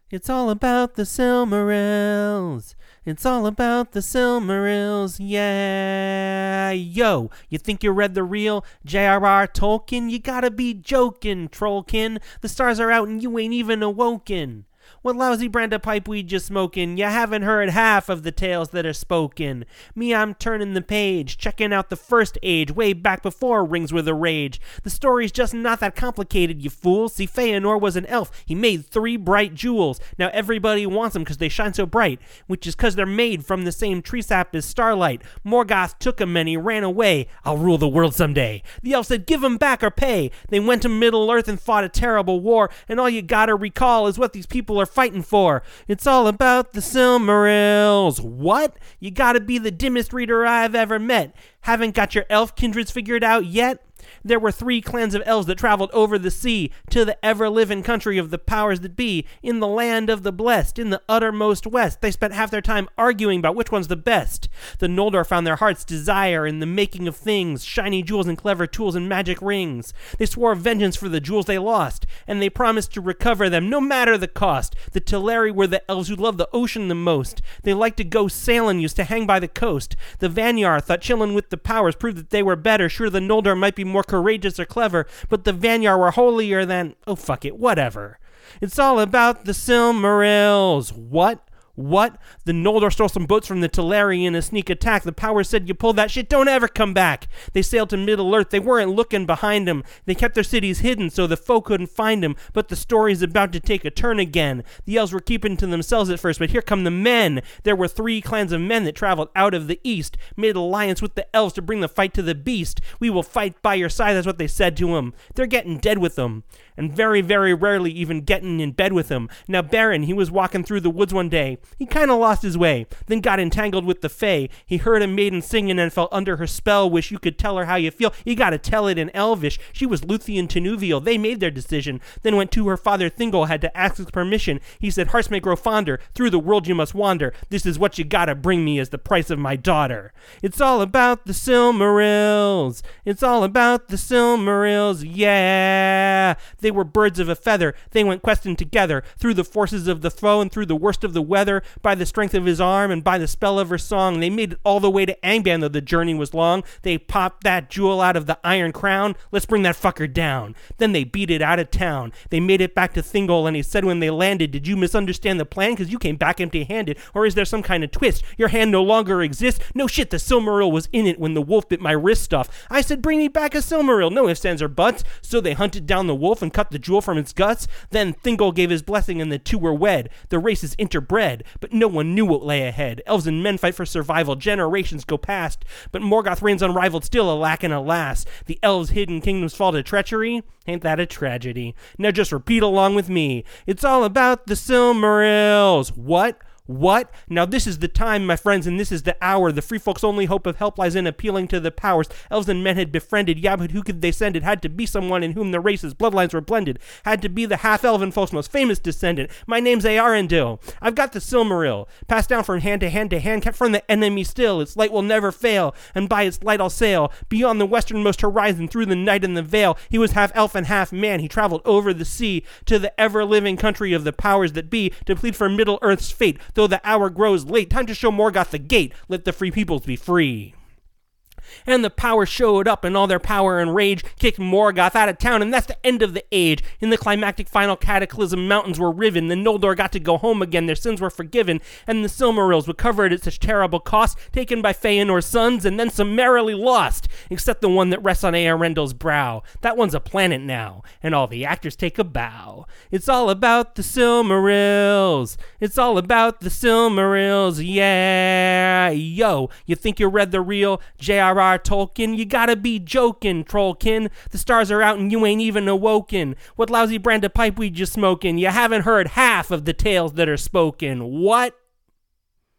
It's all about the Silmarils. It's all about the Silmarils, yeah. Yo, you think you read the real J.R.R. Tolkien? You gotta be joking, Trollkin. The stars are out and you ain't even awoken. What lousy brand of pipe weed you smoking? You haven't heard half of the tales that are spoken. Me, I'm turning the page, checking out the first age, way back before Rings with a Rage. The story's just not that complicated, you fool. See, Feanor was an elf. He made 3 bright jewels. Now everybody wants them because they shine so bright, which is because they're made from the same tree sap as starlight. Morgoth took them and he ran away. I'll rule the world someday. The elf said, give them back or pay. They went to Middle-earth and fought a terrible war, and all you gotta recall is what these people are fighting for. It's all about the Silmarils. What? You gotta be the dimmest reader I've ever met. Haven't got your elf kindreds figured out yet? There were 3 clans of elves that traveled over the sea to the ever-living country of the powers that be, in the land of the blessed, in the uttermost west. They spent half their time arguing about which one's the best. The Noldor found their heart's desire in the making of things, shiny jewels and clever tools and magic rings. They swore vengeance for the jewels they lost, and they promised to recover them no matter the cost. The Teleri were the elves who loved the ocean the most. They liked to go sailing, used to hang by the coast. The Vanyar thought chillin' with the powers proved that they were better. Sure, the Noldor might be more courageous or clever, but the Vanyar were holier than... oh, fuck it, whatever. It's all about the Silmarils. What? The Noldor stole some boats from the Teleri in a sneak attack. The powers said, you pull that shit, don't ever come back. They sailed to Middle-earth. They weren't looking behind them. They kept their cities hidden so the folk couldn't find them. But the story's about to take a turn again. The elves were keeping to themselves at first, but here come the men. There were 3 clans of men that traveled out of the east, made alliance with the elves to bring the fight to the beast. We will fight by your side, that's what they said to him. They're getting dead with them, and very, very rarely even getting in bed with him. Now Beren, he was walking through the woods one day. He kind of lost his way, then got entangled with the Fae. He heard a maiden singing and fell under her spell. Wish you could tell her how you feel. You gotta tell it in Elvish. She was Luthien Tinuviel. They made their decision. Then went to her father Thingol, had to ask his permission. He said, hearts may grow fonder. Through the world you must wander. This is what you gotta bring me as the price of my daughter. It's all about the Silmarils. It's all about the Silmarils, yeah. They were birds of a feather. They went questing together through the forces of the foe and through the worst of the weather. By the strength of his arm and by the spell of her song, they made it all the way to Angband, though the journey was long. They popped that jewel out of the iron crown. Let's bring that fucker down. Then they beat it out of town. They made it back to Thingol, and he said when they landed, did you misunderstand the plan? Because you came back empty-handed. Or is there some kind of twist? Your hand no longer exists? No shit, the Silmaril was in it when the wolf bit my wrist off. I said, bring me back a Silmaril. No ifs, ands, or buts. So they hunted down the wolf and cut the jewel from its guts. Then Thingol gave his blessing, and the 2 were wed. The races interbred, but no one knew what lay ahead. Elves and men fight for survival. Generations go past, but Morgoth reigns unrivaled, still alack and alas. The elves' hidden kingdoms fall to treachery. Ain't that a tragedy? Now just repeat along with me. It's all about the Silmarils. What? Now this is the time, my friends, and this is the hour. The free folks' only hope of help lies in appealing to the powers. Elves and men had befriended, yeah, but who could they send? It had to be someone in whom the races' bloodlines were blended. Had to be the half-elven folks' most famous descendant. My name's Earendil. I've got the Silmaril, passed down from hand to hand to hand, kept from the enemy still. Its light will never fail, and by its light I'll sail beyond the westernmost horizon, through the night and the veil. He was half elf and half man. He traveled over the sea to the ever-living country of the powers that be, to plead for Middle-earth's fate. Though the hour grows late, time to show Morgoth the gate. Let the free peoples be free. And the power showed up in all their power and rage, kicked Morgoth out of town, and that's the end of the age. In the climactic final cataclysm, mountains were riven. The Noldor got to go home again, their sins were forgiven, and the Silmarils, recovered at such terrible cost, taken by Feanor's sons, and then summarily lost, except the one that rests on Earendil's brow. That one's a planet now, and all the actors take a bow. It's all about the Silmarils. It's all about the Silmarils, yeah. Yo, you think you read the real J.R.R. Tolkien? You gotta be joking, Trollkin. The stars are out and you ain't even awoken. What lousy brand of pipe weed you smoking? You haven't heard half of the tales that are spoken. What?